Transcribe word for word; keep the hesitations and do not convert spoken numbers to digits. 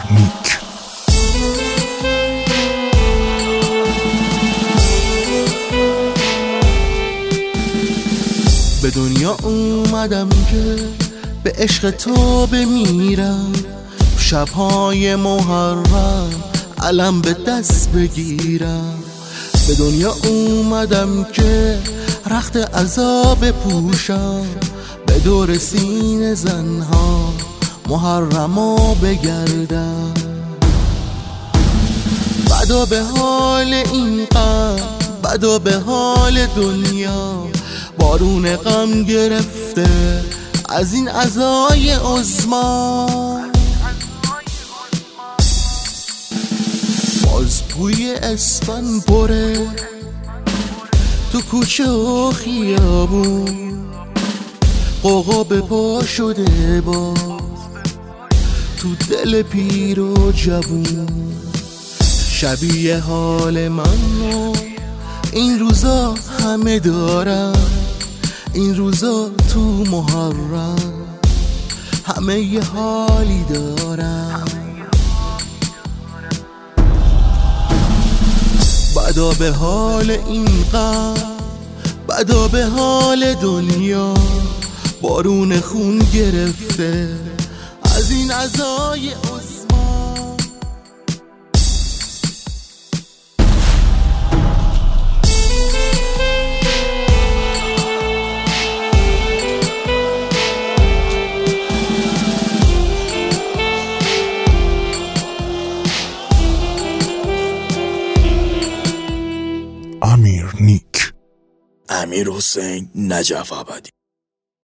نیک. به دنیا اومدم که به عشق تو بمیرم، شبهای محرم علم به دست بگیرم. به دنیا اومدم که رخت عذاب پوشم، به دور سینه زنها محرما بگردم. بدا به حال این غم، بدا به حال دنیا، بارون غم گرفته از این عزای عظما. باز بوی اسفن پره تو کوچه و خیابون، قوقا به پا شده باز تو دل پیر و جوون. شبیه حال من و این روزا همه دارن، این روزا تو محرم همه یه حالی دارن. بدا به حال این غم، بدا به حال دنیا، بارون خون گرفته از این عزای عظما. امیر نیک. امیر حسین نجف آبادی.